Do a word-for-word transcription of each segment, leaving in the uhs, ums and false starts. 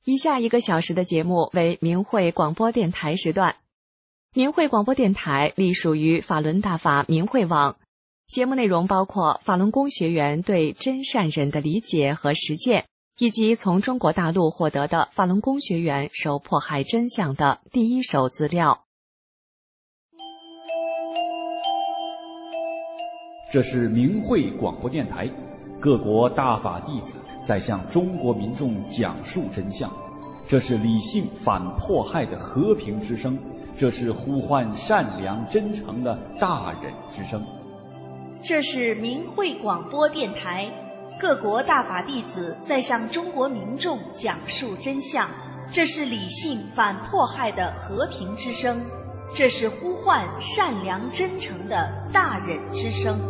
以下一个小时的节目为明慧广播电台时段。明慧广播电台隶属于法轮大法明慧网，节目内容包括法轮功学员对真善忍的理解和实践，以及从中国大陆获得的法轮功学员受迫害真相的第一手资料。 这是明慧广播电台，各国大法弟子在向中国民众讲述真相，这是理性反迫害的和平之声，这是呼唤善良真诚的大忍之声。 这是明慧广播电台，各国大法弟子在向中国民众讲述真相，这是理性反迫害的和平之声，这是呼唤善良真诚的大忍之声。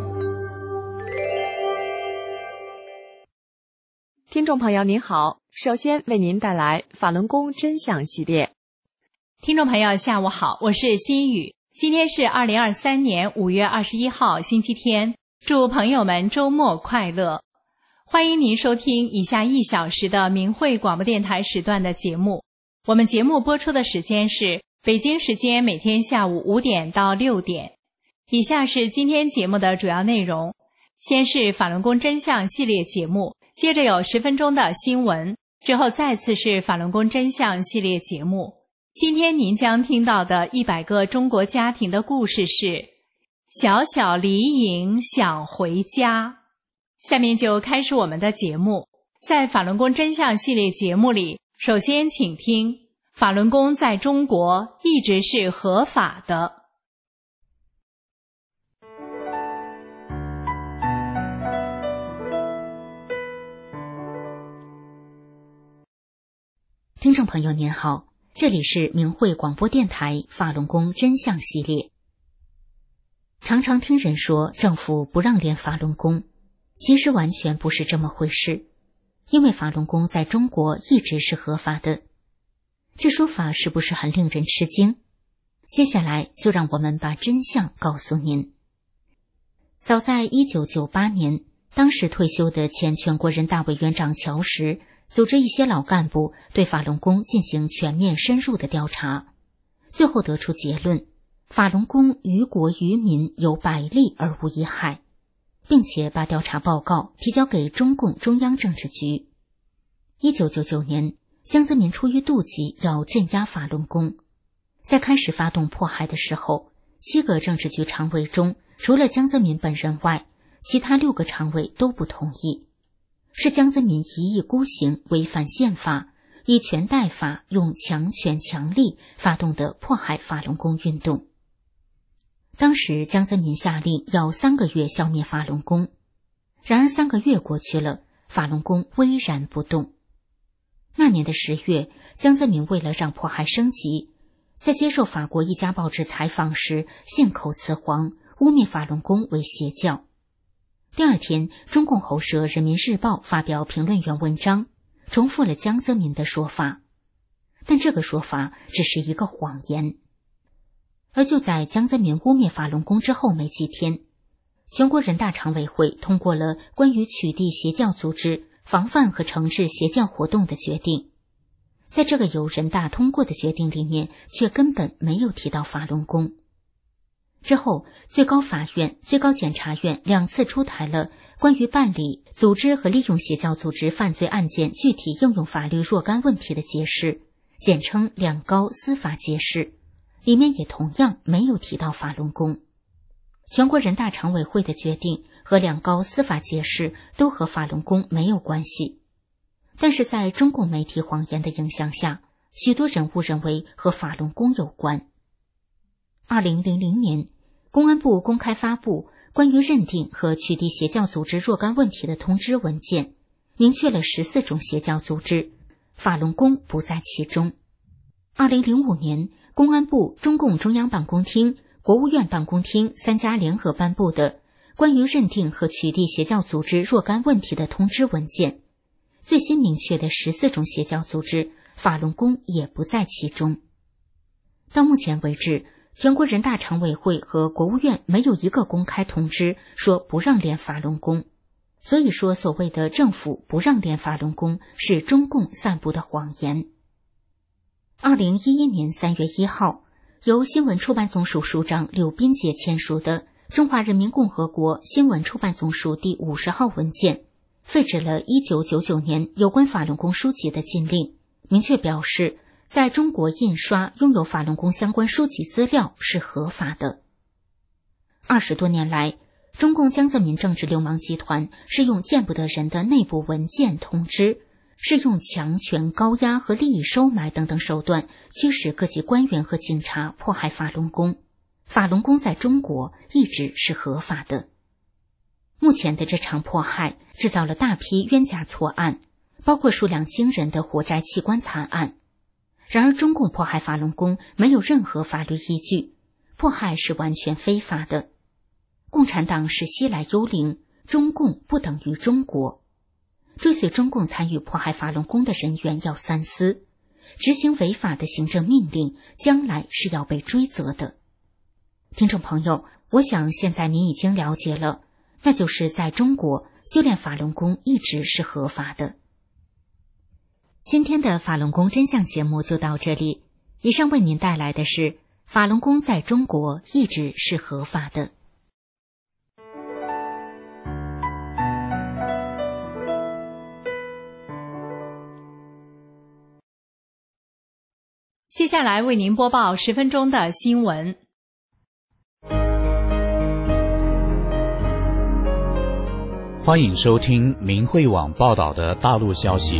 听众朋友您好，首先为您带来法轮功真相系列。 听众朋友下午好，我是心雨，今天是二零二三年五月二十一号星期天，祝朋友们周末快乐。欢迎您收听以下一小时的明慧广播电台时段的节目。我们节目播出的时间是北京时间每天下午五点到六点。以下是今天节目的主要内容，先是法轮功真相系列节目，接着有十分钟的新闻，之后再次是法轮功真相系列节目。今天您将听到的一百个中国家庭的故事是小小离营想回家。下面就开始我们的节目。在法轮功真相系列节目里，首先请听法轮功在中国一直是合法的。 听众朋友您好，这里是明慧广播电台法轮功真相系列。常常听人说政府不让练法轮功，其实完全不是这么回事，因为法轮功在中国一直是合法的。这说法是不是很令人吃惊？接下来就让我们把真相告诉您。早在一九九八年，当时退休的前全国人大委员长乔石组织一些老干部对法轮功进行全面深入的调查，最后得出结论，法轮功于国于民有百利而无一害，并且把调查报告提交给中共中央政治局。一九九九年，江泽民出于妒忌要镇压法轮功，在开始发动迫害的时候，七个政治局常委中，除了江泽民本人外，其他六个常委都不同意。是江泽民一意孤行，违反宪法，以权代法，用强权强力发动的迫害法轮功运动。当时江泽民下令要三个月消灭法轮功，然而三个月过去了，法轮功巍然不动。那年的十月，江泽民为了让迫害升级，在接受法国一家报纸采访时信口雌黄，污蔑法轮功为邪教。第二天，中共喉舌《人民日报》发表评论员文章，重复了江泽民的说法，但这个说法只是一个谎言。而就在江泽民污蔑法轮功之后没几天，全国人大常委会通过了关于取缔邪教组织、防范和惩治邪教活动的决定。在这个由人大通过的决定里面，却根本没有提到法轮功。之后，最高法院、最高检察院两次出台了关于办理、组织和利用邪教组织犯罪案件具体应用法律若干问题的解释，简称两高司法解释，里面也同样没有提到法轮功。全国人大常委会的决定和两高司法解释都和法轮功没有关系，但是在中共媒体谎言的影响下，许多人误认为和法轮功有关。二零零零年，公安部公开发布关于认定和取缔邪教组织若干问题的通知文件，明确了十四种邪教组织，法轮功不在其中。二零零五年，公安部、中共中央办公厅、国务院办公厅三家联合颁布的关于认定和取缔邪教组织若干问题的通知文件，最新明确的十四种邪教组织，法轮功也不在其中。到目前为止，全国人大常委会和国务院没有一个公开通知说不让练法轮功， 所以说所谓的政府不让练法轮功是中共散布的谎言。二零一一年三月一号，由新闻出版总署署长柳斌杰签署的《中华人民共和国新闻出版总署第五十号文件》废止了一九九九年有关法轮功书籍的禁令，明确表示在中国印刷拥有法轮功相关书籍资料是合法的。二十多年来，中共江泽民政治流氓集团是用见不得人的内部文件通知，是用强权高压和利益收买等等手段驱使各级官员和警察迫害法轮功。法轮功在中国一直是合法的。目前的这场迫害制造了大批冤假错案，包括数量惊人的活摘器官惨案。然而中共迫害法轮功没有任何法律依据，迫害是完全非法的。共产党是西来幽灵，中共不等于中国。追随中共参与迫害法轮功的人员要三思，执行违法的行政命令将来是要被追责的。听众朋友，我想现在您已经了解了，那就是在中国修炼法轮功一直是合法的。今天的法轮功真相节目就到这里，以上为您带来的是法轮功在中国一直是合法的。 接下来为您播报十分钟的新闻。 欢迎收听明慧网报道的大陆消息。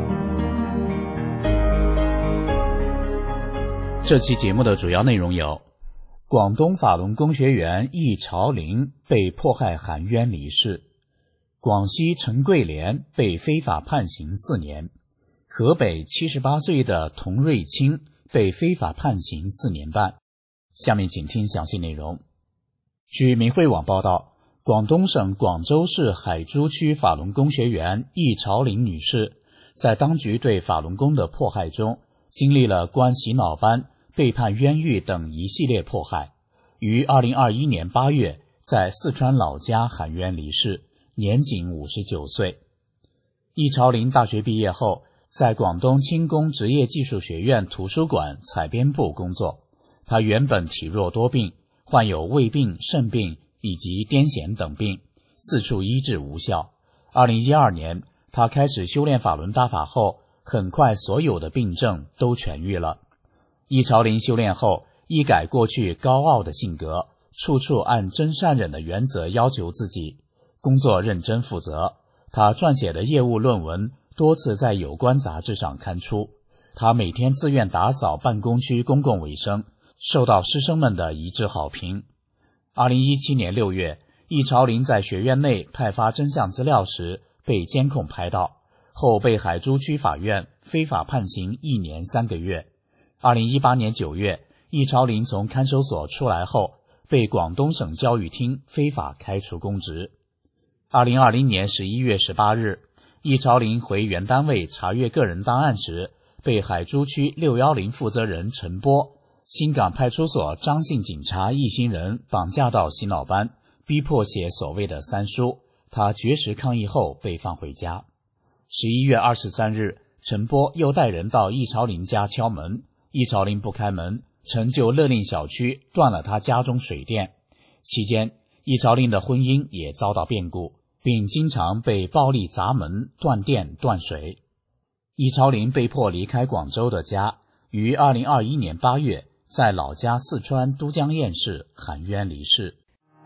这期节目的主要内容有：广东法轮功学员易朝林被迫害含冤离世；广西陈桂莲被非法判刑四年；河北七十八岁的童瑞清被非法判刑四年半。下面请听详细内容。据明慧网报道，广东省广州市海珠区法轮功学员易朝林女士，在当局对法轮功的迫害中，经历了关洗脑班、被判冤狱等一系列迫害，于二零二一年八月在四川老家含冤离世，年仅五十九岁。易朝林大学毕业后，在广东轻工职业技术学院图书馆采编部工作。他原本体弱多病，患有胃病、肾病以及癫痫等病，四处医治无效。二零一二年，他开始修炼法轮大法后，很快所有的病症都痊愈了。易朝林修炼后，一改过去高傲的性格，处处按真善忍的原则要求自己，工作认真负责。他撰写的业务论文多次在有关杂志上刊出。他每天自愿打扫办公区公共卫生，受到师生们的一致好评。二零一七年六月，易朝林在学院内派发真相资料时被监控拍到，后被海珠区法院非法判刑一年三个月。二零一八年九月，易朝林从看守所出来后，被广东省教育厅非法开除公职。二零二零年十一月十八日，易朝林回原单位查阅个人档案时，被海珠区六一零负责人陈波、新港派出所张姓警察一行人绑架到洗脑班，逼迫写所谓的三书。他绝食抗议后被放回家。十一月二十三日，陈波又带人到易朝林家敲门，易朝林不开门，陈就勒令小区断了他家中水电。期间，易朝林的婚姻也遭到变故，并经常被暴力砸门、断电、断水。易朝林被迫离开广州的家，于二零二一年八月在老家四川都江堰市含冤离世。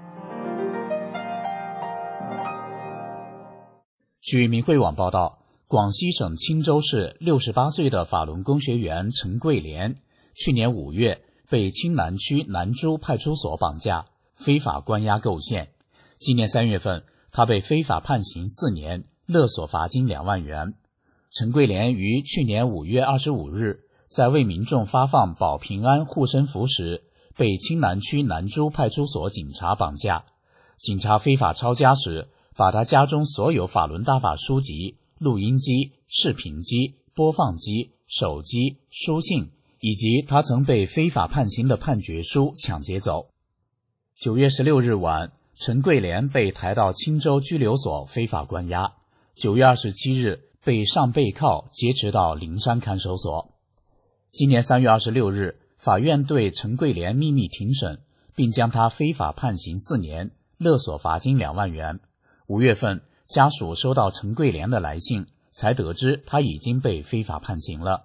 据明慧网报道，广西省钦州市六十八岁的法轮功学员陈桂莲，去年五月被青南区南珠派出所绑架，非法关押构陷。今年三月份，他被非法判刑四年，勒索罚金两万元。陈桂莲于去年五月二十五日在为民众发放保平安护身符时，被青南区南珠派出所警察绑架。警察非法抄家时，把他家中所有法轮大法书籍、录音机、视频机、播放机、手机、书信以及他曾被非法判刑的判决书抢劫走。九月十六日晚， 陈桂莲被抬到青州拘留所非法关押，九月二十七日被上背铐劫持到灵山看守所。今年三月二十六日，法院对陈桂莲秘密庭审，并将他非法判刑四年，勒索罚金两万元。五月份，家属收到陈桂莲的来信，才得知他已经被非法判刑了。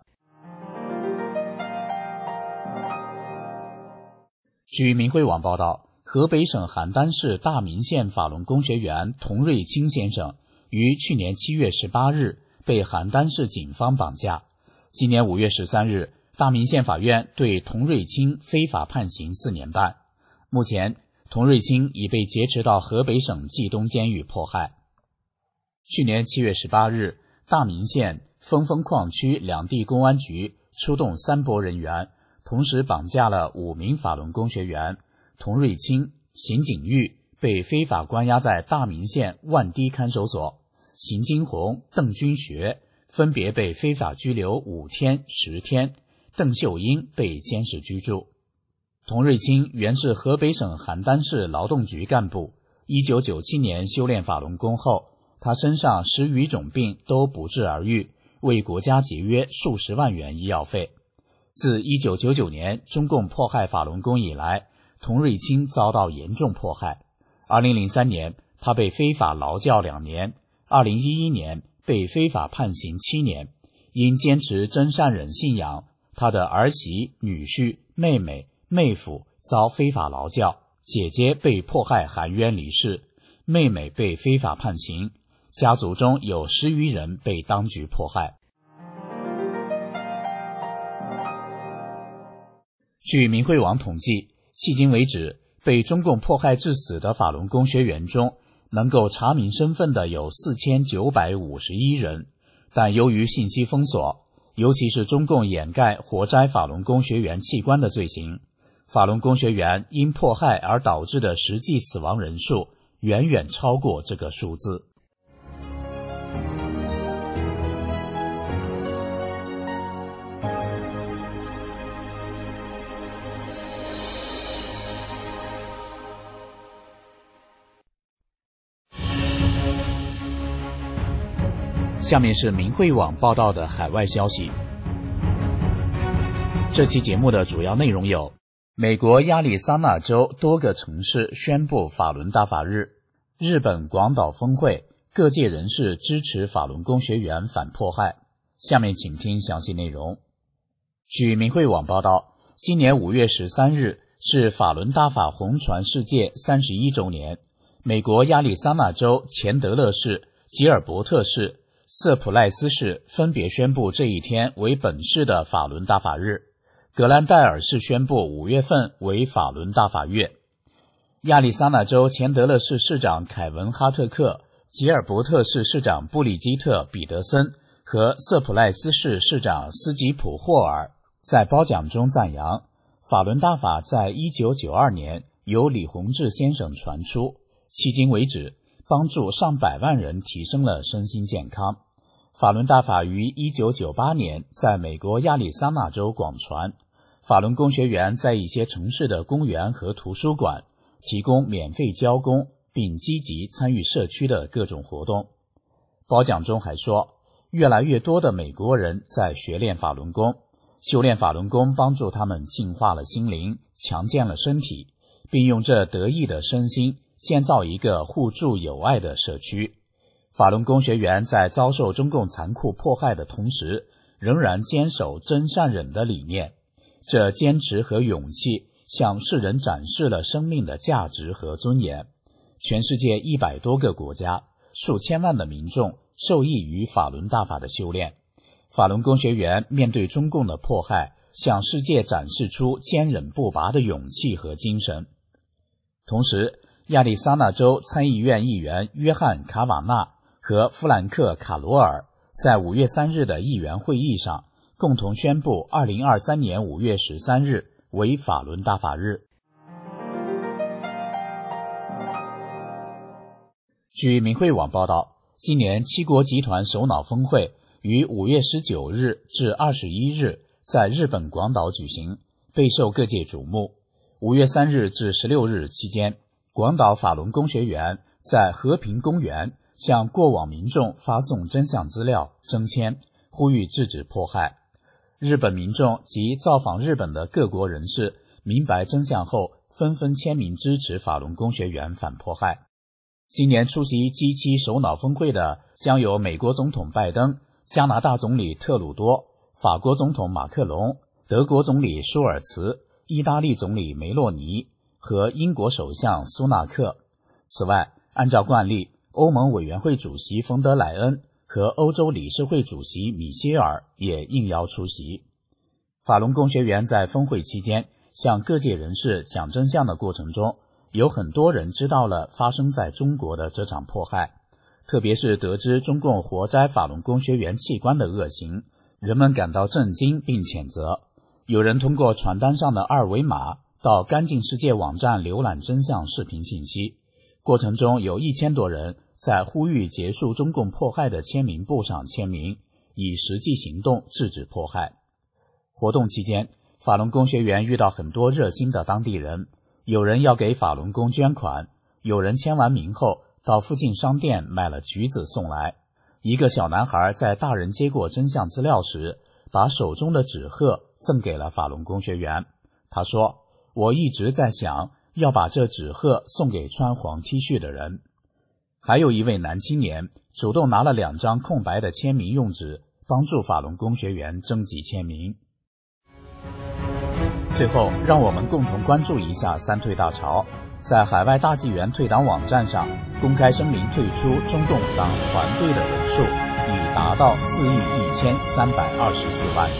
据明慧网报道，河北省邯郸市大名县法轮功学员童瑞清先生于去年七月十八日被邯郸市警方绑架。今年五月十三日，大名县法院对童瑞清非法判刑四年半。目前，童瑞清已被劫持到河北省冀东监狱迫害。去年七月十八日，大名县峰峰矿区两地公安局出动三拨人员，同时绑架了五名法轮功学员。童瑞清、邢景玉被非法关押在大名县万堤看守所，邢金红、邓军学分别被非法拘留五天、十天，邓秀英被监视居住。童瑞清原是河北省邯郸市劳动局干部，一九九七年修炼法轮功后，他身上十余种病都不治而愈，为国家节约数十万元医药费。自一九九九年中共迫害法轮功以来，童瑞清遭到严重迫害。二零零三年，他被非法劳教两年，二零一一年被非法判刑七年。因坚持真善忍信仰，他的儿媳、女婿、妹妹、妹夫遭非法劳教，姐姐被迫害含冤离世，妹妹被非法判刑，家族中有十余人被当局迫害。据明慧网统计，迄今为止，被中共迫害致死的法轮功学员中，能够查明身份的有四千九百五十一人，但由于信息封锁，尤其是中共掩盖活摘法轮功学员器官的罪行，法轮功学员因迫害而导致的实际死亡人数远远超过这个数字。下面是明慧网报道的海外消息。这期节目的主要内容有：美国亚利桑那州多个城市宣布法轮大法日；日本广岛峰会，各界人士支持法轮功学员反迫害。下面请听详细内容。据明慧网报道，今年五月十三日是法轮大法红传世界三十一周年。美国亚利桑那州钱德勒市、吉尔伯特市、瑟普赖斯市分别宣布这一天为本市的法轮大法日，格兰戴尔市宣布五月份为法轮大法月。亚利桑那州钱德勒市市长凯文·哈特克、吉尔伯特市市长布里基特·彼得森和瑟普赖斯市市长斯吉普·霍尔在褒奖中赞扬，法轮大法在一九九二年由李洪志先生传出，迄今为止帮助上百万人提升了身心健康。法轮大法于一九九八年在美国亚利桑那州广传，法轮功学员在一些城市的公园和图书馆提供免费教功，并积极参与社区的各种活动。褒奖中还说，越来越多的美国人在学练法轮功，修炼法轮功帮助他们净化了心灵，强健了身体，并用这得意的身心建造一个互助友爱的社区。法轮功学员在遭受中共残酷迫害的同时，仍然坚守真善忍的理念。这坚持和勇气向世人展示了生命的价值和尊严。全世界一百多个国家，数千万的民众受益于法轮大法的修炼。法轮功学员面对中共的迫害，向世界展示出坚忍不拔的勇气和精神。同时，亚利桑那州参议院议员约翰·卡瓦纳和弗兰克·卡罗尔在五月三日的议员会议上共同宣布二零二三年五月十三日为法轮大法日。据明慧网报道，今年七国集团首脑峰会于五月十九日至二十一日在日本广岛举行，备受各界瞩目。五月三日至十六日期间， 广岛法轮功学员在和平公园向过往民众发送真相资料征签，呼吁制止迫害。日本民众及造访日本的各国人士明白真相后，纷纷签名支持法轮功学员反迫害。今年出席 G 七 首脑峰会的将有美国总统拜登、加拿大总理特鲁多、法国总统马克龙、德国总理舒尔茨、意大利总理梅洛尼和英国首相苏纳克。此外，按照惯例，欧盟委员会主席冯德莱恩和欧洲理事会主席米歇尔也应邀出席。法轮功学员在峰会期间向各界人士讲真相的过程中，有很多人知道了发生在中国的这场迫害，特别是得知中共活摘法轮功学员器官的恶行，人们感到震惊并谴责。有人通过传单上的二维码到干净世界网站浏览真相视频信息，过程中有一千多人在呼吁结束中共迫害的签名簿上签名，以实际行动制止迫害。活动期间，法轮功学员遇到很多热心的当地人，有人要给法轮功捐款，有人签完名后到附近商店买了橘子送来。一个小男孩在大人接过真相资料时，把手中的纸鹤赠给了法轮功学员。他说，我一直在想要把这纸鹤送给穿黄 T 恤的人。还有一位男青年主动拿了两张空白的签名用纸，帮助法轮功学员征集签名。最后，让我们共同关注一下三退大潮。在海外大纪元退党网站上公开声明退出中共党团队的人数已达到四亿一千三百二十四万。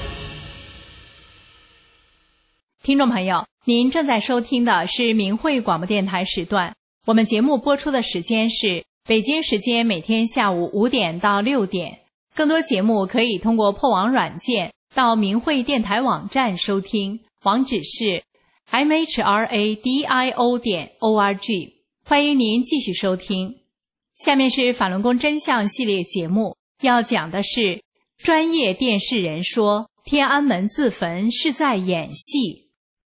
听众朋友，您正在收听的是明慧广播电台时段，我们节目播出的时间是北京时间每天下午五点到六点。更多节目可以通过破网软件到明慧电台网站收听，网址是 m h r a d i o 点 o r g。 欢迎您继续收听。下面是法轮功真相系列节目，要讲的是专业电视人说天安门自焚是在演戏。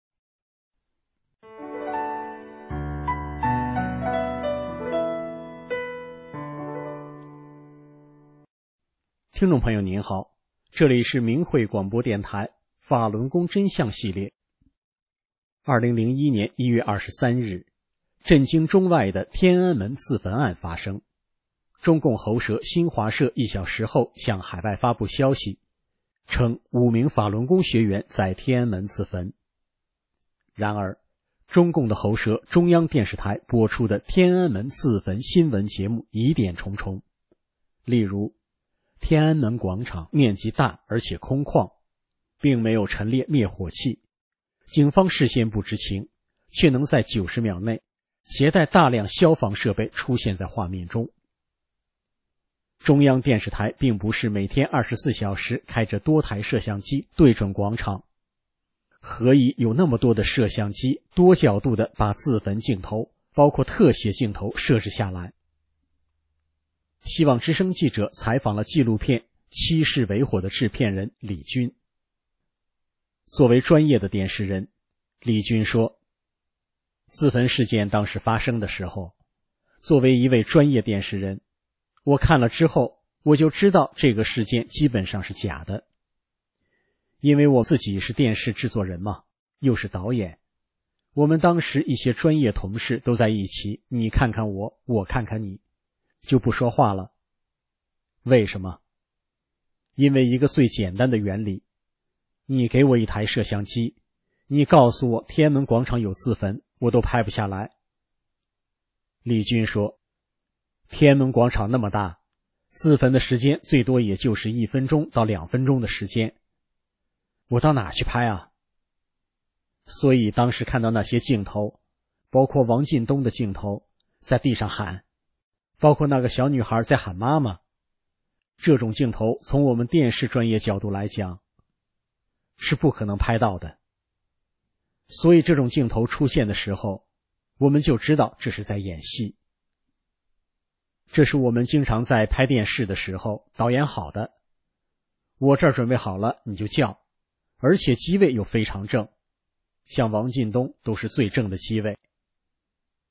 听众朋友您好，这里是明慧广播电台法轮功真相系列。二零零一年一月二十三日，震惊中外的天安门自焚案发生。中共喉舌新华社一小时后向海外发布消息，称五名法轮功学员在天安门自焚。然而，中共的喉舌中央电视台播出的天安门自焚新闻节目疑点重重。例如，天安门广场面积大而且空旷，并没有陈列灭火器，警方事先不知情，却能在九十秒内携带大量消防设备出现在画面中。中央电视台并不是每天二十四小时开着多台摄像机对准广场，何以有那么多的摄像机多角度的把自焚镜头包括特写镜头设置下来？希望之声记者采访了纪录片《七世为火》的制片人李军。作为专业的电视人，李军说，自焚事件当时发生的时候，作为一位专业电视人，我看了之后，我就知道这个事件基本上是假的。因为我自己是电视制作人嘛，又是导演，我们当时一些专业同事都在一起，你看看我，我看看你，就不说话了。为什么？因为一个最简单的原理，你给我一台摄像机，你告诉我天安门广场有自焚，我都拍不下来。李军说，天安门广场那么大，自焚的时间最多也就是一分钟到两分钟的时间，我到哪去拍啊？所以当时看到那些镜头，包括王进东的镜头在地上喊，包括那个小女孩在喊妈妈，这种镜头从我们电视专业角度来讲是不可能拍到的。所以这种镜头出现的时候，我们就知道这是在演戏。这是我们经常在拍电视的时候导演好的，我这儿准备好了你就叫，而且机位又非常正，像王进东都是最正的机位。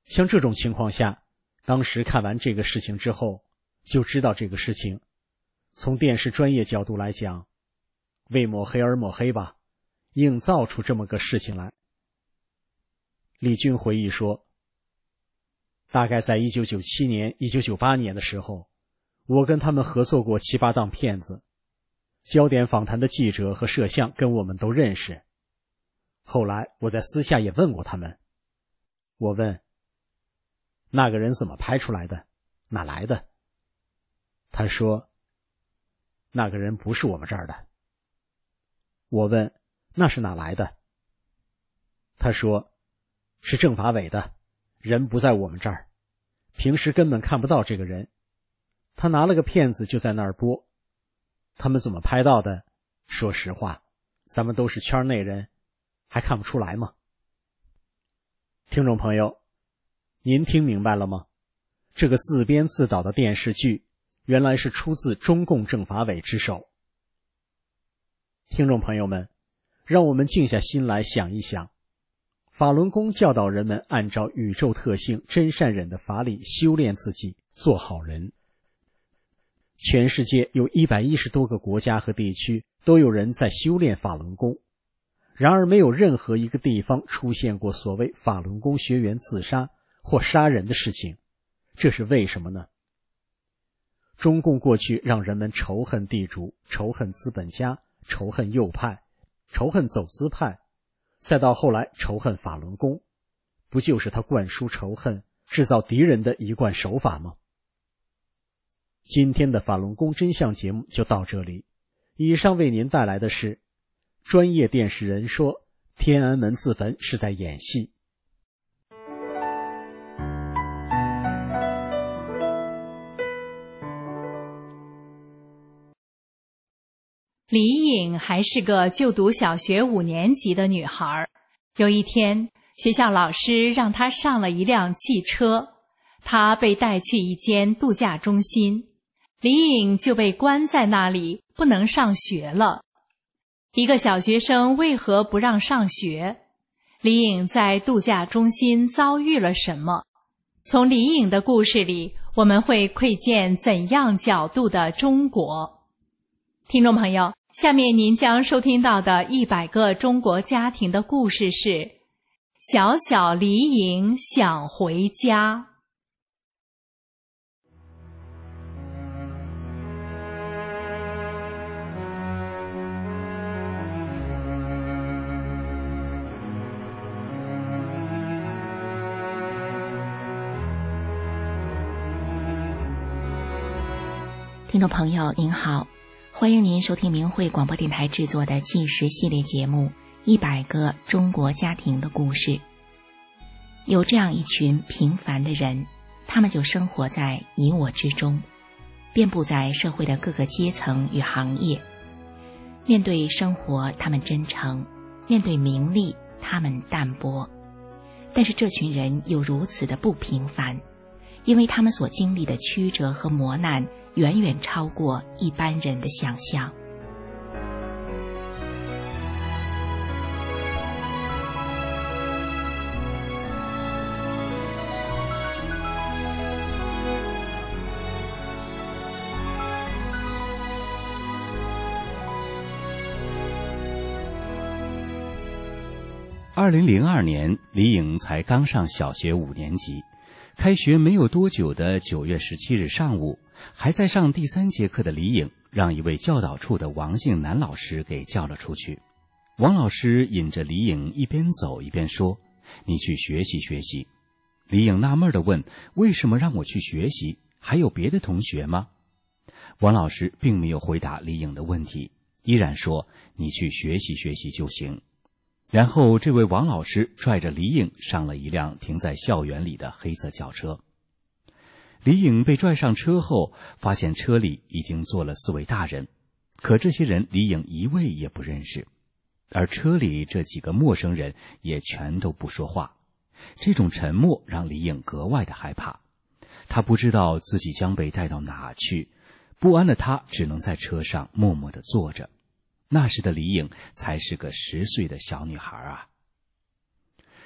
像这种情况下，当时看完这个事情之后，就知道这个事情从电视专业角度来讲，为抹黑而抹黑吧，硬造出这么个事情来。李军回忆说，大概在一九九七年、一九九八年的时候，我跟他们合作过七八档片子，焦点访谈的记者和摄像跟我们都认识。后来我在私下也问过他们，我问那个人怎么拍出来的，哪来的？他说那个人不是我们这儿的。我问那是哪来的？他说是政法委的，人不在我们这儿，平时根本看不到这个人，他拿了个片子就在那儿播。他们怎么拍到的？说实话，咱们都是圈内人，还看不出来吗？听众朋友，您听明白了吗？这个自编自导的电视剧原来是出自中共政法委之手。听众朋友们，让我们静下心来想一想，法轮功教导人们按照宇宙特性真善忍的法理修炼自己，做好人。全世界有一百一十多个国家和地区都有人在修炼法轮功，然而没有任何一个地方出现过所谓法轮功学员自杀或杀人的事情，这是为什么呢？中共过去让人们仇恨地主，仇恨资本家，仇恨右派，仇恨走资派，再到后来仇恨法轮功，不就是他灌输仇恨、制造敌人的一贯手法吗？今天的法轮功真相节目就到这里，以上为您带来的是专业电视人说天安门自焚是在演戏。 李颖还是个就读小学五年级的女孩。有一天，学校老师让她上了一辆汽车，她被带去一间度假中心，李颖就被关在那里，不能上学了。一个小学生为何不让上学？李颖在度假中心遭遇了什么？从李颖的故事里，我们会窥见怎样角度的中国？听众朋友，下面您将收听到的一百个中国家庭的故事是小小李颖想回家。 听众朋友您好，欢迎您收听明慧广播电台制作的纪实系列节目《一百个中国家庭的故事》。有这样一群平凡的人，他们就生活在你我之中，遍布在社会的各个阶层与行业。面对生活，他们真诚；面对名利，他们淡泊。但是这群人又如此的不平凡，因为他们所经历的曲折和磨难远远超过一般人的想象。 二零零二年，李颖才刚上小学五年级。开学没有多久的九月十七日上午，还在上第三节课的李颖让一位教导处的王姓男老师给叫了出去。王老师引着李颖一边走一边说：“你去学习学习。”李颖纳闷地问：“为什么让我去学习？还有别的同学吗？”王老师并没有回答李颖的问题，依然说：“你去学习学习就行。”然后这位王老师拽着李颖上了一辆停在校园里的黑色轿车。李颖被拽上车后，发现车里已经坐了四位大人，可这些人李颖一位也不认识，而车里这几个陌生人也全都不说话。这种沉默让李颖格外的害怕，他不知道自己将被带到哪去，不安的他只能在车上默默地坐着。那时的李颖才是个十岁的小女孩啊。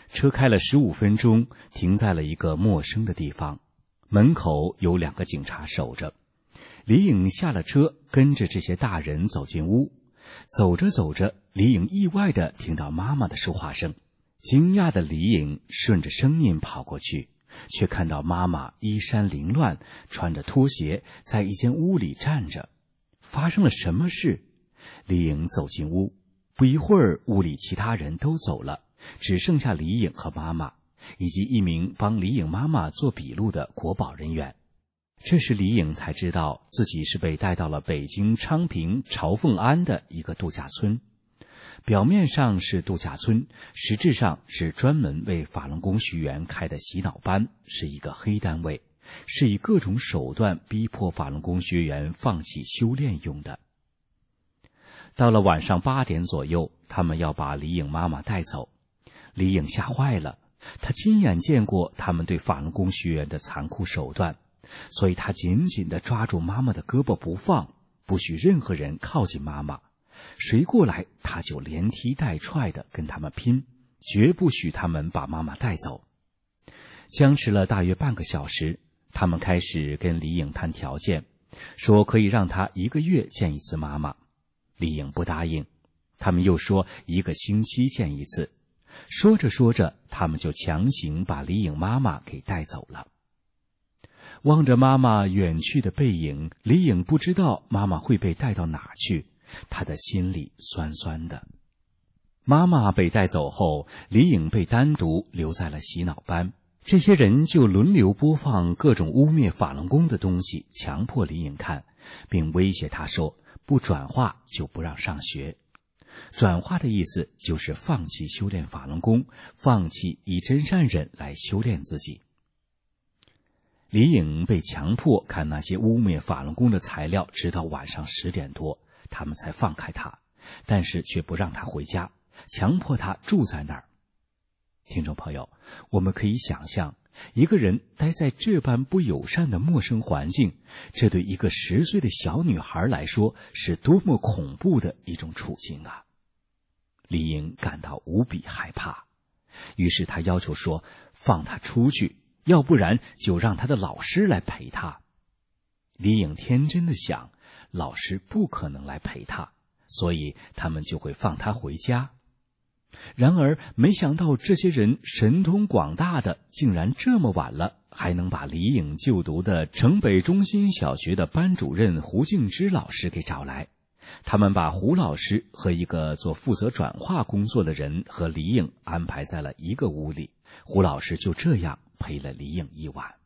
车开了十五分钟，停在了一个陌生的地方，门口有两个警察守着。李颖下了车，跟着这些大人走进屋。走着走着，李颖意外地听到妈妈的说话声。惊讶的李颖顺着声音跑过去，却看到妈妈衣衫凌乱，穿着拖鞋，在一间屋里站着。发生了什么事？李颖走进屋，不一会儿，屋里其他人都走了，只剩下李颖和妈妈，以及一名帮李颖妈妈做笔录的国保人员。这时李颖才知道自己是被带到了北京昌平朝凤安的一个度假村。表面上是度假村，实质上是专门为法轮功学员开的洗脑班，是一个黑单位，是以各种手段逼迫法轮功学员放弃修炼用的。到了晚上八点左右，他们要把李颖妈妈带走。李颖吓坏了，她亲眼见过他们对法轮功学员的残酷手段，所以她紧紧地抓住妈妈的胳膊不放，不许任何人靠近妈妈。谁过来，她就连踢带踹地跟他们拼，绝不许他们把妈妈带走。僵持了大约半个小时，他们开始跟李颖谈条件，说可以让她一个月见一次妈妈。李颖不答应，他们又说一个星期见一次。说着说着，他们就强行把李颖妈妈给带走了。望着妈妈远去的背影，李颖不知道妈妈会被带到哪去，她的心里酸酸的。妈妈被带走后，李颖被单独留在了洗脑班，这些人就轮流播放各种污蔑法轮功的东西，强迫李颖看，并威胁她说不转化就不让上学。转化的意思就是放弃修炼法轮功，放弃以真善忍来修炼自己。李颖被强迫看那些污蔑法轮功的材料，直到晚上十点多，他们才放开他，但是却不让他回家，强迫他住在那儿。听众朋友，我们可以想象，一个人待在这般不友善的陌生环境，这对一个十岁的小女孩来说是多么恐怖的一种处境啊！李颖感到无比害怕，于是她要求说放她出去，要不然就让她的老师来陪她。李颖天真的想，老师不可能来陪她，所以他们就会放她回家。然而没想到这些人神通广大的，竟然这么晚了还能把李颖就读的城北中心小学的班主任胡敬之老师给找来。他们把胡老师和一个做负责转化工作的人和李颖安排在了一个屋里，胡老师就这样陪了李颖一晚。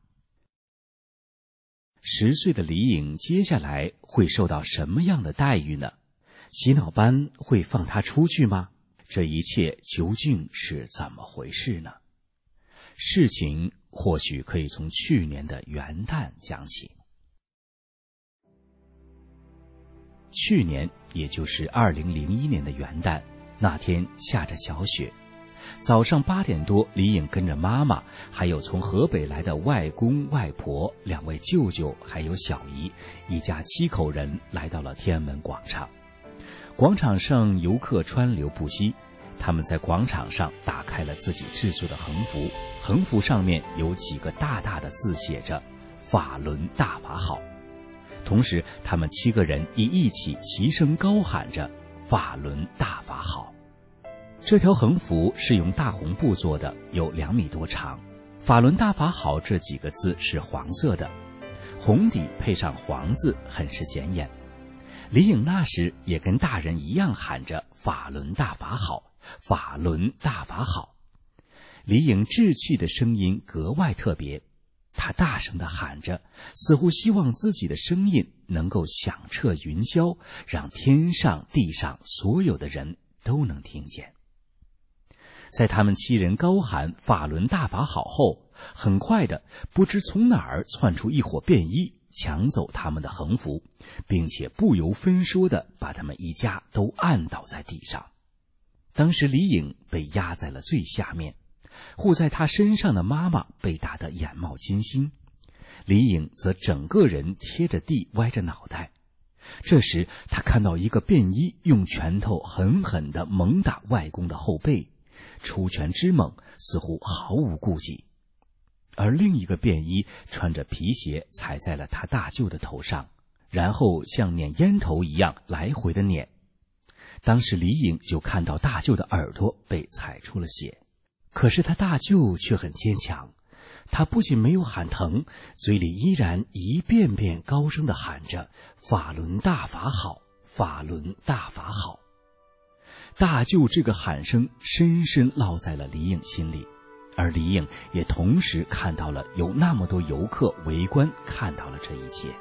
十岁的李颖接下来会受到什么样的待遇呢？洗脑班会放他出去吗？这一切究竟是怎么回事呢？事情或许可以从去年的元旦讲起。去年，也就是二零零一年的元旦，那天下着小雪。早上八点多，李颖跟着妈妈，还有从河北来的外公外婆、两位舅舅，还有小姨，一家七口人来到了天安门广场。广场上游客川流不息，他们在广场上打开了自己制作的横幅，横幅上面有几个大大的字写着“法轮大法好”。同时他们七个人亦一起齐声高喊着“法轮大法好”。这条横幅是用大红布做的，有两米多长，“法轮大法好”这几个字是黄色的，红底配上黄字，很是显眼。李颖那时也跟大人一样喊着“法轮大法好，法轮大法好”。李颖稚气的声音格外特别，他大声地喊着，似乎希望自己的声音能够响彻云霄，让天上地上所有的人都能听见。在他们七人高喊法轮大法好后，很快的，不知从哪儿窜出一伙便衣，抢走他们的横幅，并且不由分说的把他们一家都按倒在地上。当时李颖被压在了最下面，护在他身上的妈妈被打得眼冒金星，李颖则整个人贴着地歪着脑袋。这时他看到一个便衣用拳头狠狠地猛打外公的后背， 出拳之猛，似乎毫无顾忌。而另一个便衣穿着皮鞋踩在了他大舅的头上，然后像捻烟头一样来回的捻。当时李颖就看到大舅的耳朵被踩出了血，可是他大舅却很坚强，他不仅没有喊疼，嘴里依然一遍遍高声地喊着法轮大法好，法轮大法好。大舅这个喊声深深烙在了李颖心里，而李颖也同时看到了有那么多游客围观，看到了这一切。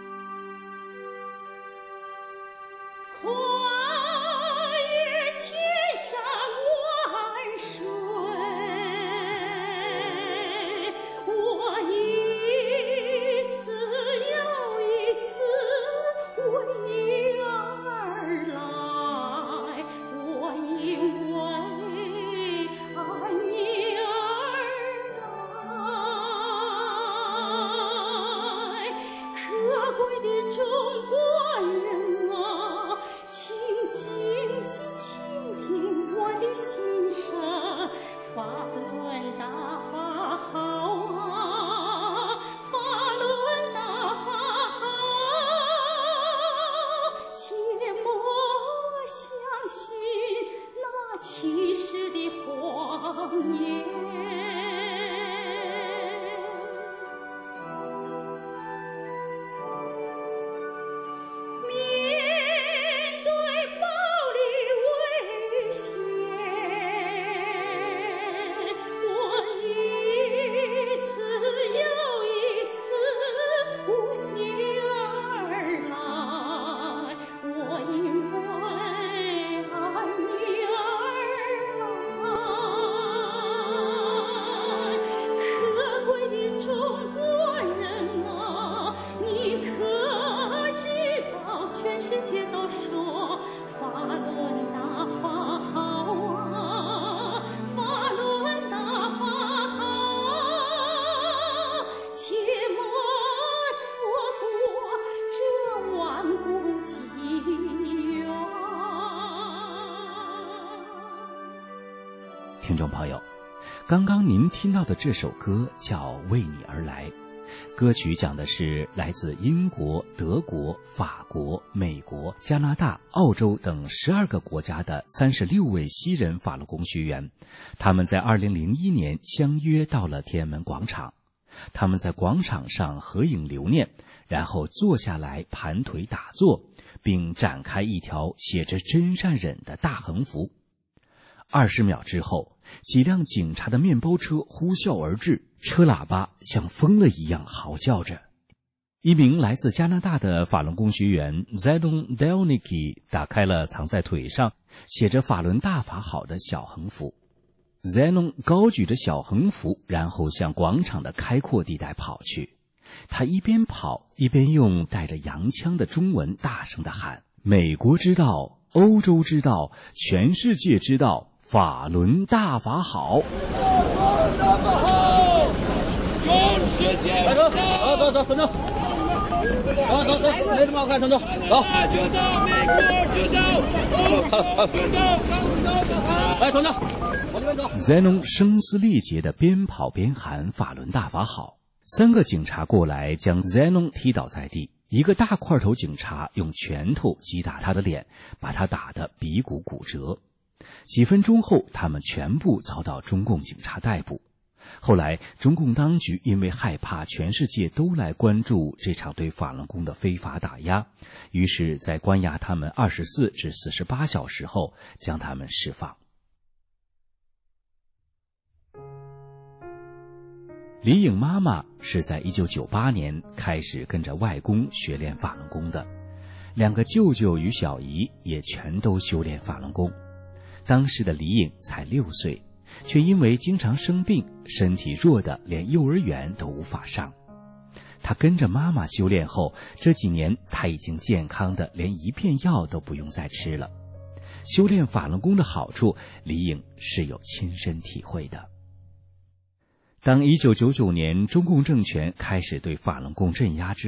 听众朋友，刚刚您听到的这首歌叫《为你而来》，歌曲讲的是来自英国、德国、法国、美国、加拿大、澳洲等十二个国家的三十六位西人法轮功学员，他们在二零零一年相约到了天安门广场，他们在广场上合影留念，然后坐下来盘腿打坐，并展开一条写着真善忍的大横幅。二十秒之后，几辆警察的面包车呼啸而至，车喇叭像疯了一样嚎叫着。一名来自加拿大的法轮功学员 Zenon Delnicki 打开了藏在腿上写着法轮大法好的小横幅。Zenon 高举着小横幅，然后向广场的开阔地带跑去。他一边跑一边用带着洋腔的中文大声地喊：美国知道，欧洲知道，全世界知道，法轮大法好！大法好！全世界！来走，走走走，等着。走走走，没这么快，等着。走。知道，美国知道，欧洲知道，来，等着，往这边走。Zenon 声嘶力竭地边跑边喊：法轮大法好！三个警察过来，将 Zenon 踢倒在地。一个大块头警察用拳头击打他的脸，把他打得鼻骨骨折。几分钟后，他们全部遭到中共警察逮捕。后来，中共当局因为害怕全世界都来关注这场对法轮功的非法打压，于是在关押他们二十四至四十八小时后，将他们释放。李颖妈妈是在一九九八年开始跟着外公学练法轮功的，两个舅舅与小姨也全都修炼法轮功。当时的李颖才六岁，却因为经常生病，身体弱得连幼儿园都无法上。她跟着妈妈修炼后，这几年她已经健康的连一片药都不用再吃了。修炼法轮功的好处，李颖是有亲身体会的。当一九九九年中共政权开始对法轮功镇压之后，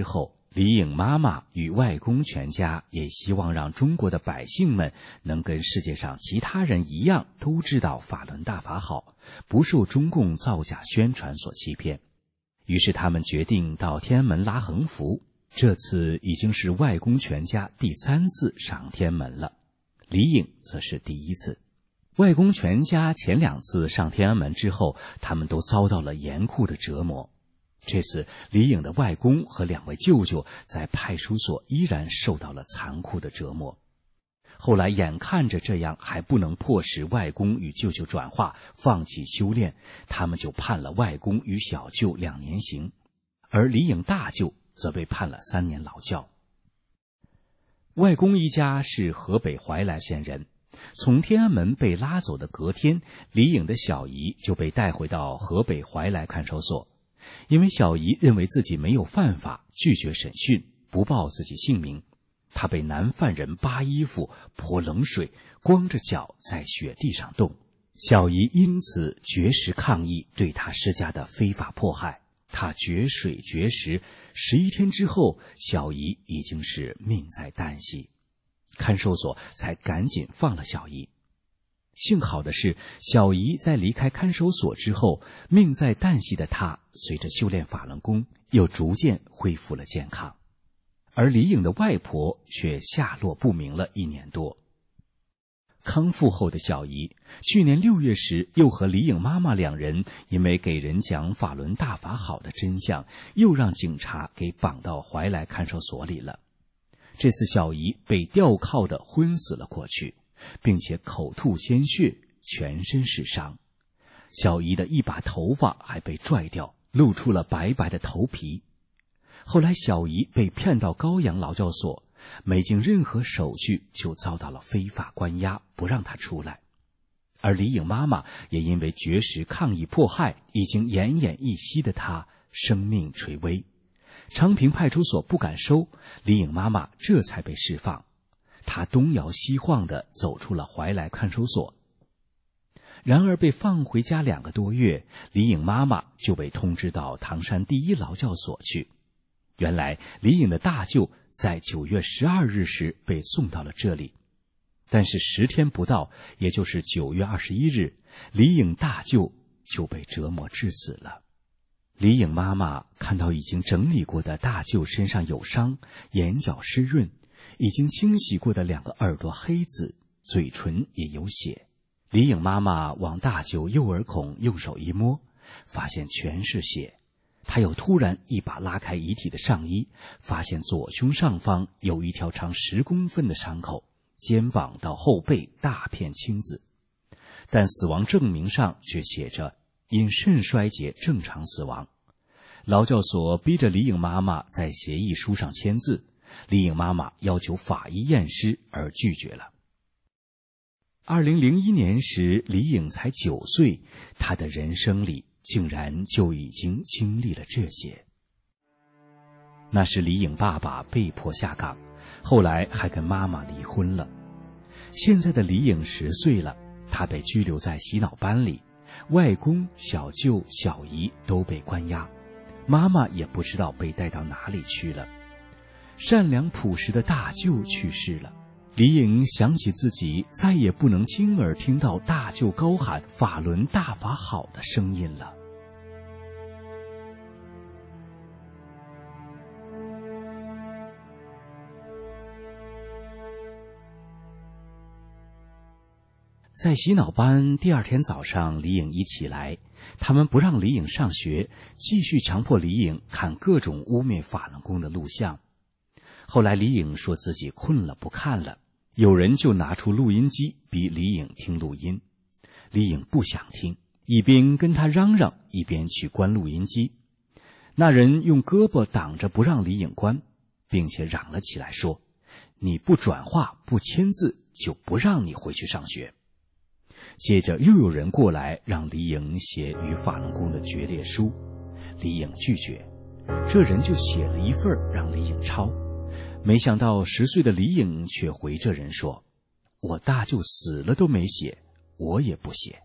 李颖妈妈与外公全家也希望让中国的百姓们能跟世界上其他人一样，都知道法轮大法好，不受中共造假宣传所欺骗。于是他们决定到天安门拉横幅，这次已经是外公全家第三次上天安门了，李颖则是第一次。外公全家前两次上天安门之后，他们都遭到了严酷的折磨。这次李颖的外公和两位舅舅在派出所依然受到了残酷的折磨。后来眼看着这样还不能迫使外公与舅舅转化放弃修炼，他们就判了外公与小舅两年刑，而李颖大舅则被判了三年劳教。外公一家是河北怀来县人，从天安门被拉走的隔天，李颖的小姨就被带回到河北怀来看守所。因为小姨认为自己没有犯法，拒绝审讯，不报自己姓名，她被男犯人扒衣服、泼冷水，光着脚在雪地上动。小姨因此绝食抗议对她施加的非法迫害，她绝水绝食，十一天之后，小姨已经是命在旦夕，看守所才赶紧放了小姨。幸好的是，小姨在离开看守所之后，命在旦夕的她随着修炼法轮功又逐渐恢复了健康，而李颖的外婆却下落不明了一年多。康复后的小姨去年六月时又和李颖妈妈两人因为给人讲法轮大法好的真相，又让警察给绑到怀来看守所里了。这次小姨被吊铐的昏死了过去，并且口吐鲜血，全身是伤。小姨的一把头发还被拽掉，露出了白白的头皮。后来小姨被骗到高阳劳教所，没经任何手续就遭到了非法关押，不让她出来。而李颖妈妈也因为绝食抗议迫害，已经奄奄一息的她生命垂危。昌平派出所不敢收，李颖妈妈这才被释放。他东摇西晃地走出了怀来看守所。然而被放回家两个多月，李颖妈妈就被通知到唐山第一劳教所去。原来李颖的大舅在九月十二日时被送到了这里，但是十天不到，也就是九月二十一日，李颖大舅就被折磨致死了。李颖妈妈看到已经整理过的大舅身上有伤，眼角湿润，已经清洗过的两个耳朵黑紫，嘴唇也有血。李颖妈妈往大舅右耳孔用手一摸，发现全是血。她又突然一把拉开遗体的上衣，发现左胸上方有一条长十公分的伤口，肩膀到后背大片青紫，但死亡证明上却写着因肾衰竭正常死亡。劳教所逼着李颖妈妈在协议书上签字，李颖妈妈要求法医验尸而拒绝了。二零零一年时，李颖才九岁，她的人生里竟然就已经经历了这些。那是李颖爸爸被迫下岗，后来还跟妈妈离婚了。现在的李颖十岁了，她被拘留在洗脑班里，外公、小舅、小姨都被关押，妈妈也不知道被带到哪里去了。善良朴实的大舅去世了，李颖想起自己再也不能亲耳听到大舅高喊法轮大法好的声音了。在洗脑班第二天早上，李颖一起来，他们不让李颖上学，继续强迫李颖看各种污蔑法轮功的录像。后来李颖说自己困了不看了，有人就拿出录音机逼李颖听录音。李颖不想听，一边跟他嚷嚷，一边去关录音机。那人用胳膊挡着不让李颖关，并且嚷了起来说：你不转化不签字，就不让你回去上学。接着又有人过来让李颖写与法轮功的决裂书，李颖拒绝，这人就写了一份让李颖抄。没想到十岁的李颖却回这人说：我大舅死了都没写，我也不写。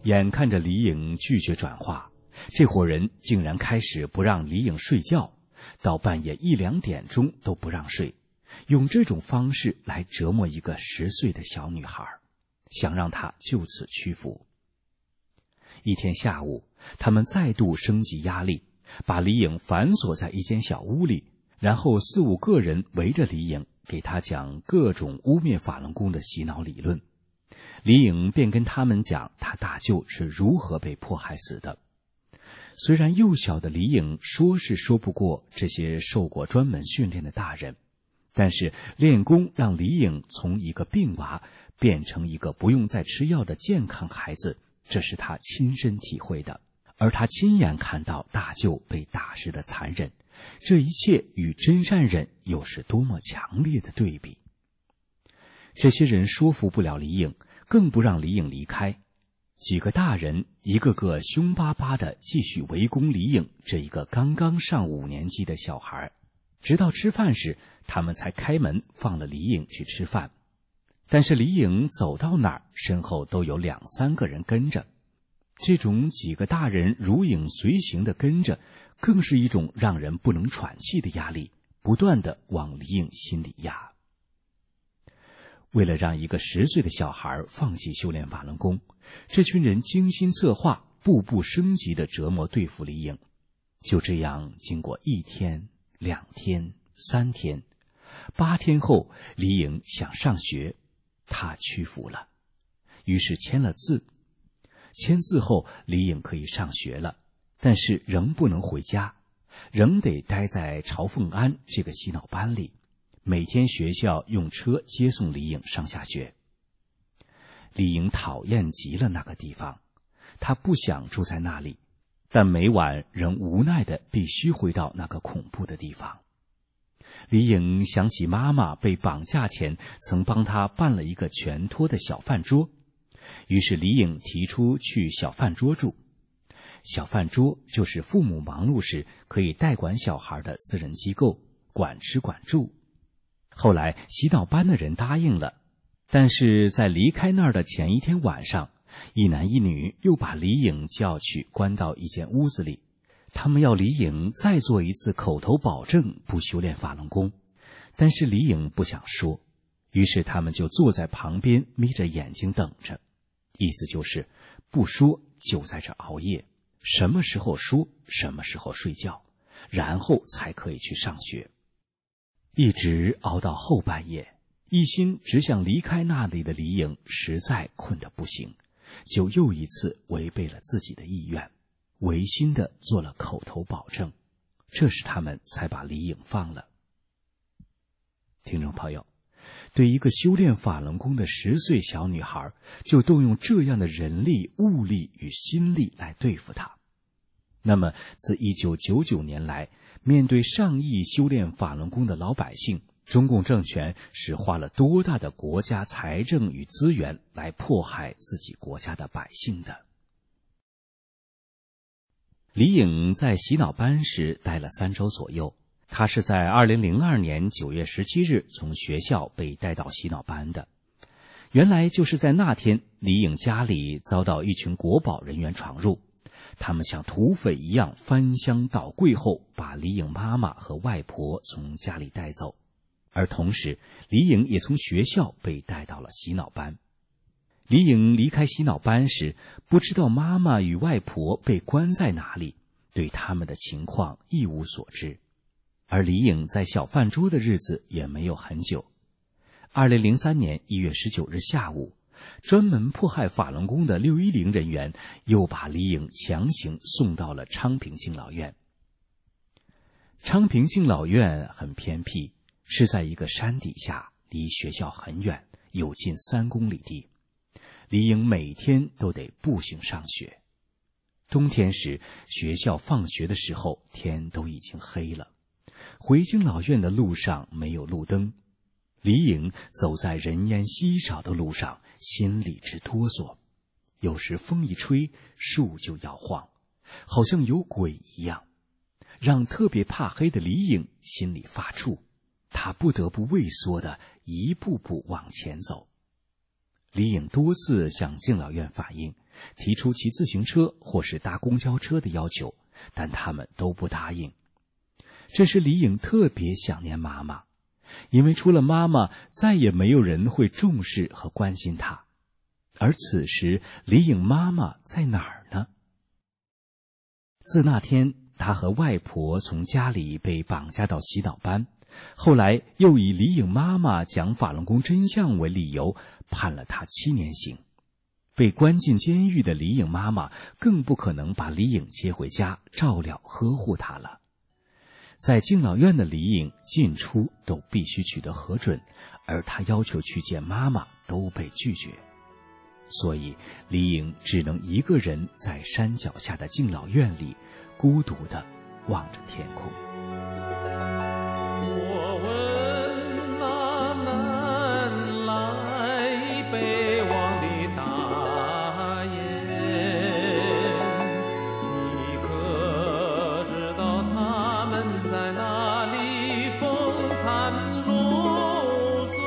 眼看着李颖拒绝转化，这伙人竟然开始不让李颖睡觉，到半夜一两点钟都不让睡，用这种方式来折磨一个十岁的小女孩，想让她就此屈服。一天下午，他们再度升级压力，把李颖反锁在一间小屋里，然后四五个人围着李颖，给他讲各种污蔑法轮功的洗脑理论。李颖便跟他们讲他大舅是如何被迫害死的。虽然幼小的李颖说是说不过这些受过专门训练的大人，但是练功让李颖从一个病娃变成一个不用再吃药的健康孩子，这是他亲身体会的。而他亲眼看到大舅被打时的残忍，这一切与真善忍又是多么强烈的对比。这些人说服不了李颖，更不让李颖离开。几个大人一个个凶巴巴地继续围攻李颖这一个刚刚上五年级的小孩，直到吃饭时，他们才开门放了李颖去吃饭。但是李颖走到哪儿，身后都有两三个人跟着。这种几个大人如影随形地跟着，更是一种让人不能喘气的压力，不断地往李颖心里压。为了让一个十岁的小孩放弃修炼法轮功，这群人精心策划，步步升级地折磨对付李颖。就这样，经过一天、两天、三天，八天后，李颖想上学，他屈服了，于是签了字。签字后，李颖可以上学了，但是仍不能回家，仍得待在朝凤庵这个洗脑班里。每天学校用车接送李颖上下学。李颖讨厌极了那个地方，她不想住在那里，但每晚仍无奈地必须回到那个恐怖的地方。李颖想起妈妈被绑架前曾帮她办了一个全托的小饭桌，于是李颖提出去小饭桌住。小饭桌就是父母忙碌时可以代管小孩的私人机构，管吃管住。后来洗脑班的人答应了，但是在离开那儿的前一天晚上，一男一女又把李颖叫去关到一间屋子里，他们要李颖再做一次口头保证不修炼法轮功，但是李颖不想说，于是他们就坐在旁边眯着眼睛等着，意思就是不说就在这熬夜，什么时候说什么时候睡觉，然后才可以去上学。一直熬到后半夜，一心只想离开那里的李颖实在困得不行，就又一次违背了自己的意愿，违心地做了口头保证，这时他们才把李颖放了。听众朋友，对一个修炼法轮功的十岁小女孩，就动用这样的人力、物力与心力来对付她。那么自一九九九年来，面对上亿修炼法轮功的老百姓，中共政权是花了多大的国家财政与资源来迫害自己国家的百姓的？李颖在洗脑班时待了三周左右，她是在二零零二年九月十七日从学校被带到洗脑班的。原来就是在那天，李颖家里遭到一群国保人员闯入，他们像土匪一样翻箱倒柜后，把李颖妈妈和外婆从家里带走，而同时李颖也从学校被带到了洗脑班。李颖离开洗脑班时，不知道妈妈与外婆被关在哪里，对他们的情况一无所知。而李颖在小饭桌的日子也没有很久。二零零三年一月十九日下午，专门迫害法轮功的六一零人员又把李颖强行送到了昌平敬老院。昌平敬老院很偏僻，是在一个山底下，离学校很远，有近三公里地。李颖每天都得步行上学。冬天时，学校放学的时候，天都已经黑了。回敬老院的路上没有路灯，李颖走在人烟稀少的路上，心里直哆嗦。有时风一吹，树就摇晃，好像有鬼一样，让特别怕黑的李颖心里发怵。他不得不畏缩地一步步往前走。李颖多次向敬老院反映， 提出骑自行车或是搭公交车的要求，但他们都不答应。这时李颖特别想念妈妈，因为除了妈妈，再也没有人会重视和关心她。而此时李颖妈妈在哪儿呢？自那天她和外婆从家里被绑架到洗脑班，后来又以李颖妈妈讲法轮功真相为理由判了她七年刑。被关进监狱的李颖妈妈更不可能把李颖接回家照料呵护她了。在敬老院的李颖进出都必须取得核准，而她要求去见妈妈都被拒绝。所以李颖只能一个人在山脚下的敬老院里孤独地望着天空。 我问那南来北往的大雁，你可知道他们在哪里风餐露宿？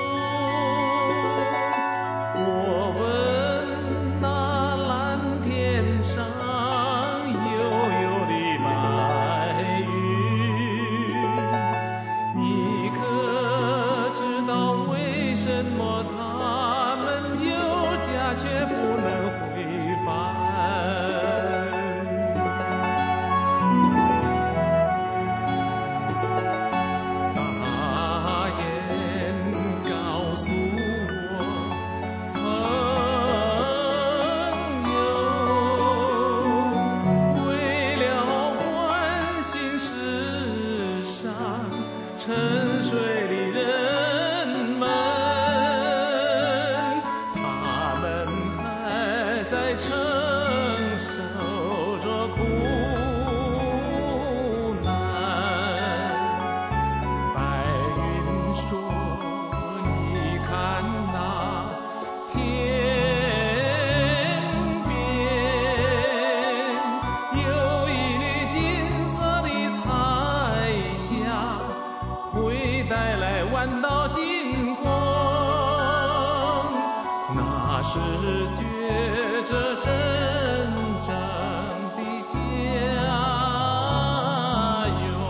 我问那蓝天上悠悠的白云，你可知道为什么他们有家却不能回返？大雁告诉我，朋友，为了关心世上沉睡的人们，他们还在承受着苦难。白云说，你看那天边有一缕金色的彩霞，会带来万道金光，那是觉着真正的家园。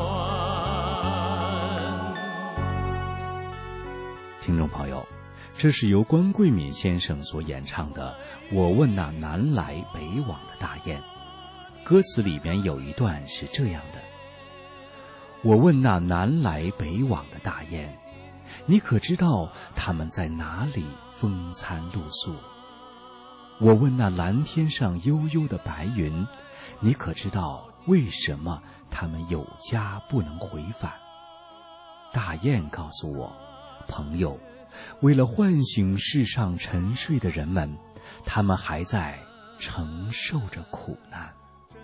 听众朋友，这是由关桂敏先生所演唱的《我问那南来北往的大雁》。歌词里面有一段是这样的：我问那南来北往的大雁，你可知道他们在哪里风餐露宿？我问那蓝天上悠悠的白云，你可知道为什么他们有家不能回返？大雁告诉我，朋友，为了唤醒世上沉睡的人们，他们还在承受着苦难。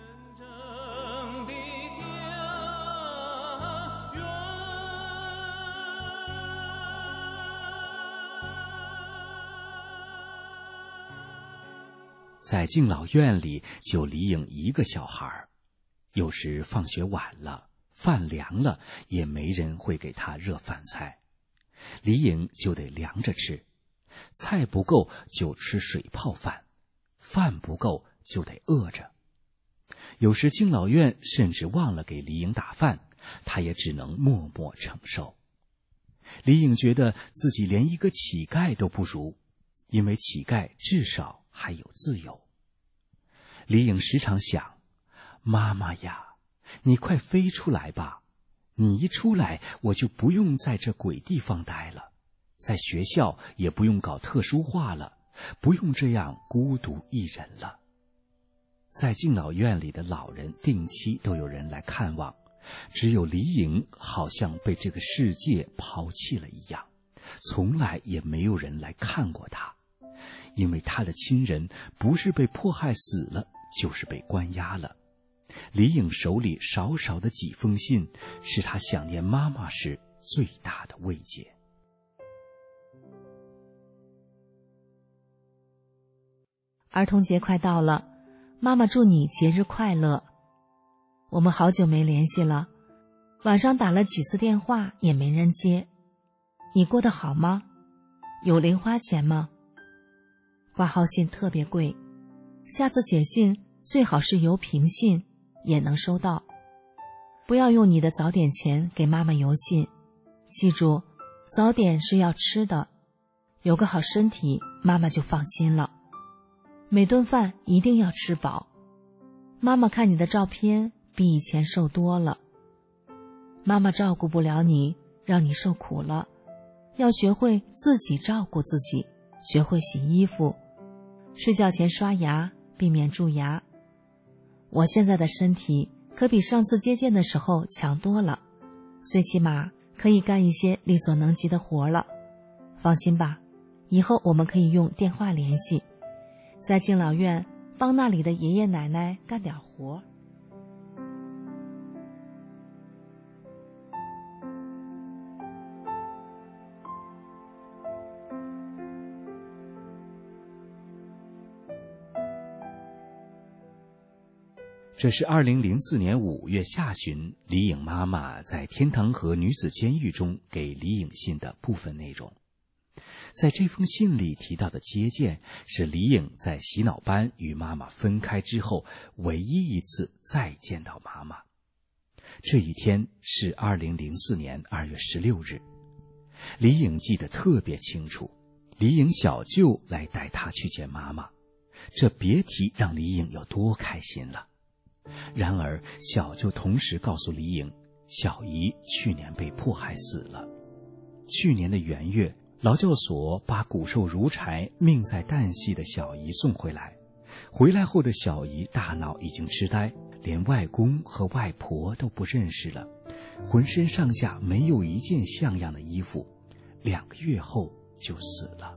在敬老院里就李颖一个小孩，有时放学晚了，饭凉了，也没人会给他热饭菜，李颖就得凉着吃，菜不够就吃水泡饭，饭不够就得饿着。有时敬老院甚至忘了给李颖打饭，他也只能默默承受。李颖觉得自己连一个乞丐都不如，因为乞丐至少还有自由。李颖时常想，妈妈呀，你快飞出来吧，你一出来我就不用在这鬼地方待了，在学校也不用搞特殊化了，不用这样孤独一人了。在敬老院里的老人定期都有人来看望，只有李颖好像被这个世界抛弃了一样，从来也没有人来看过他，因为他的亲人不是被迫害死了，就是被关押了。李颖手里少少的几封信，是他想念妈妈时最大的慰藉。 儿童节快到了，妈妈祝你节日快乐。我们好久没联系了，晚上打了几次电话也没人接。你过得好吗？有零花钱吗？挂号信特别贵， 下次写信最好是邮平信，也能收到。不要用你的早点钱给妈妈邮信，记住，早点是要吃的，有个好身体，妈妈就放心了。每顿饭一定要吃饱。妈妈看你的照片，比以前瘦多了。妈妈照顾不了你，让你受苦了，要学会自己照顾自己，学会洗衣服，睡觉前刷牙，避免蛀牙。我现在的身体可比上次接见的时候强多了，最起码可以干一些力所能及的活了。放心吧，以后我们可以用电话联系，在敬老院帮那里的爷爷奶奶干点活。 这是二零零四年五月下旬，李颖妈妈在天堂河女子监狱中给李颖信的部分内容。在这封信里提到的接见，是李颖在洗脑班与妈妈分开之后唯一一次再见到妈妈。这一天是二零零四年二月十六日，李颖记得特别清楚，李颖小舅来带她去见妈妈，这别提让李颖有多开心了。然而小舅同时告诉李颖，小姨去年被迫害死了。去年的元月，劳教所把骨瘦如柴、命在旦夕的小姨送回来。回来后的小姨大脑已经痴呆，连外公和外婆都不认识了，浑身上下没有一件像样的衣服，两个月后就死了。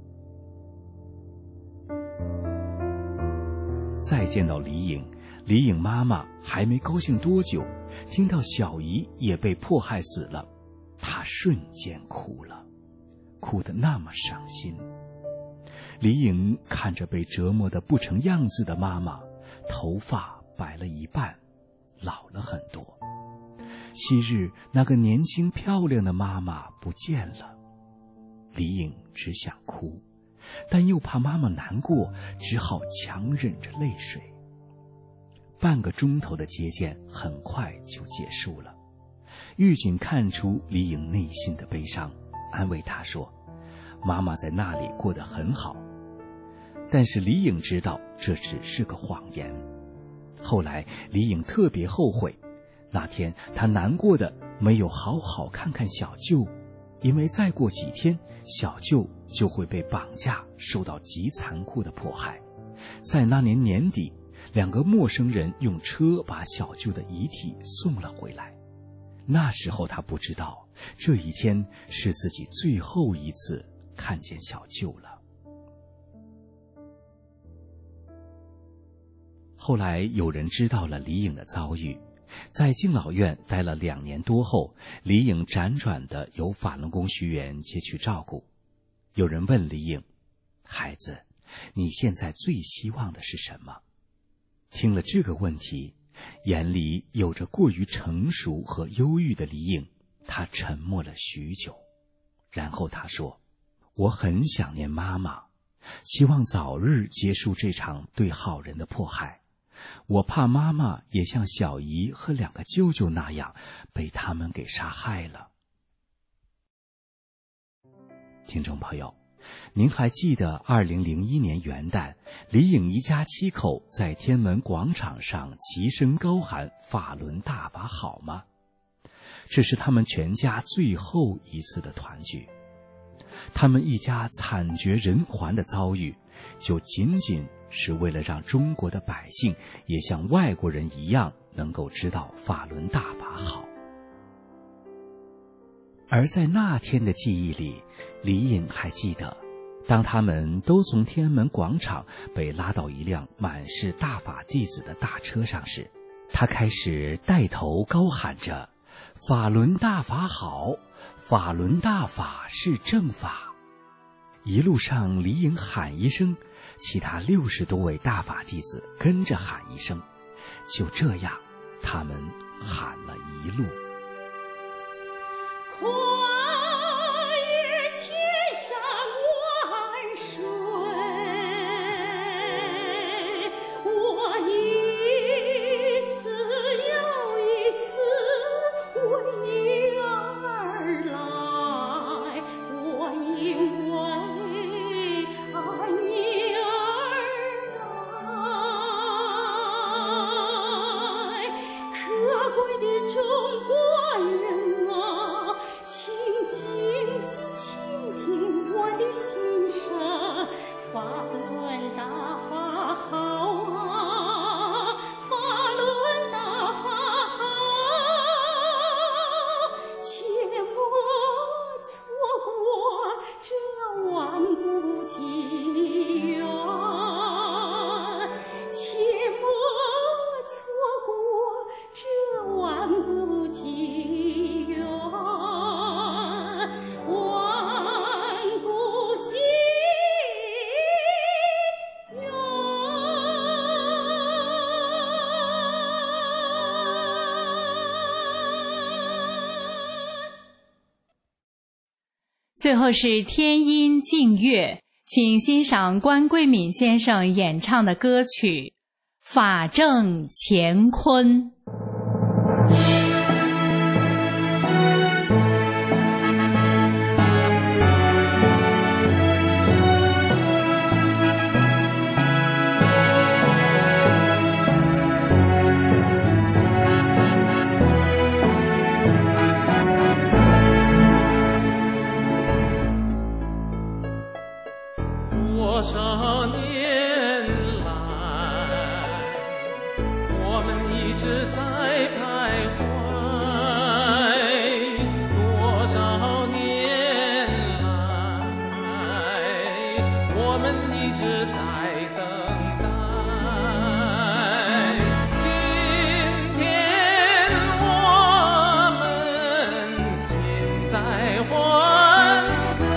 再见到李颖，李颖妈妈还没高兴多久，听到小姨也被迫害死了，她瞬间哭了，哭得那么伤心。李颖看着被折磨得不成样子的妈妈，头发白了一半，老了很多。昔日那个年轻漂亮的妈妈不见了，李颖只想哭，但又怕妈妈难过，只好强忍着泪水。半个钟头的接见很快就结束了，狱警看出李颖内心的悲伤，安慰她说，妈妈在那里过得很好。但是李颖知道这只是个谎言。后来李颖特别后悔，那天她难过的没有好好看看小舅，因为再过几天小舅就会被绑架，受到极残酷的迫害。在那年年底，两个陌生人用车把小舅的遗体送了回来。那时候他不知道，这一天是自己最后一次看见小舅了。后来有人知道了李颖的遭遇，在敬老院待了两年多后，李颖辗转地由法轮功学员接去照顾。有人问李颖，孩子，你现在最希望的是什么？听了这个问题，眼里有着过于成熟和忧郁的李颖，她沉默了许久，然后她说，我很想念妈妈，希望早日结束这场对好人的迫害。我怕妈妈也像小姨和两个舅舅那样被他们给杀害了。听众朋友，您还记得二零零一年元旦，李颖一家七口在天安门广场上齐声高喊法轮大法好吗？这是他们全家最后一次的团聚。他们一家惨绝人寰的遭遇，就仅仅是为了让中国的百姓也像外国人一样能够知道法轮大法好。而在那天的记忆里，李颖还记得，当他们都从天安门广场被拉到一辆满是大法弟子的大车上时，他开始带头高喊着，法轮大法好，法轮大法是正法。一路上李颖喊一声，其他六十多位大法弟子跟着喊一声，就这样他们喊了一路。 跨越千山万水， 最后是天音静月，请欣赏关桂敏先生演唱的歌曲《法正乾坤》。 多少年来，我们一直在徘徊；多少年来，我们一直在等待。今天我们心在欢歌。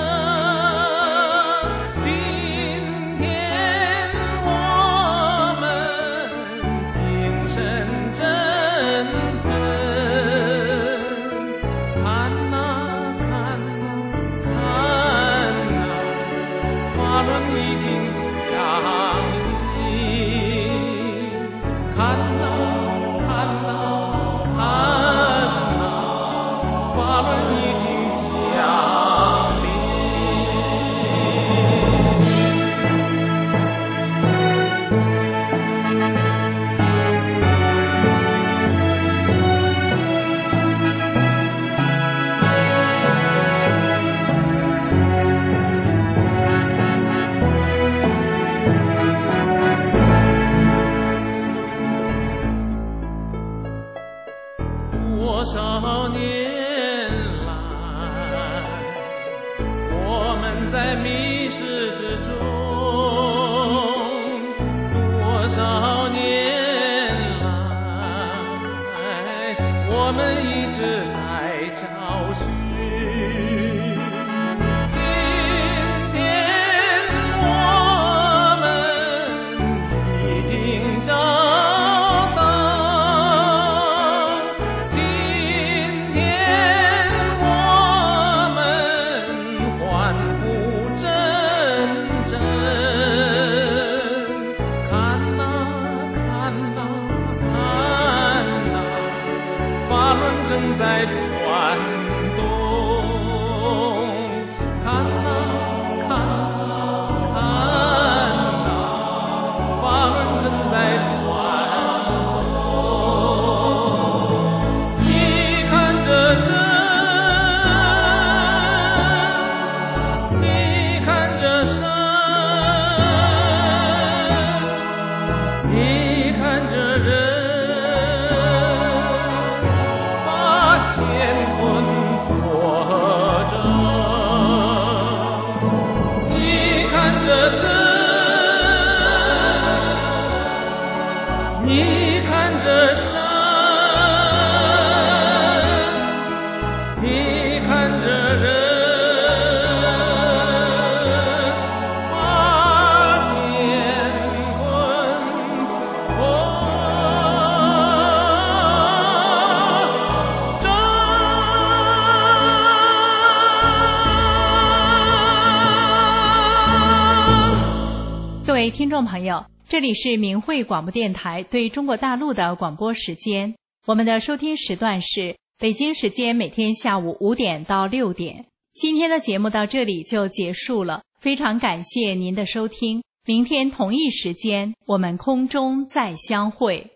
多少年来，我们在迷失之中；多少年来，我们一直在找寻。今天我们已经找到。正在转动，看呐看呐看呐，法轮正在转动。你看着这，你看着山，你看着人。乾坤活着，你看着这，你看着山，你看着人，把乾坤活。 各位听众朋友，这里是明慧广播电台对中国大陆的广播时间，我们的收听时段是北京时间每天下午五点到六点。今天的节目到这里就结束了，非常感谢您的收听，明天同一时间我们空中再相会。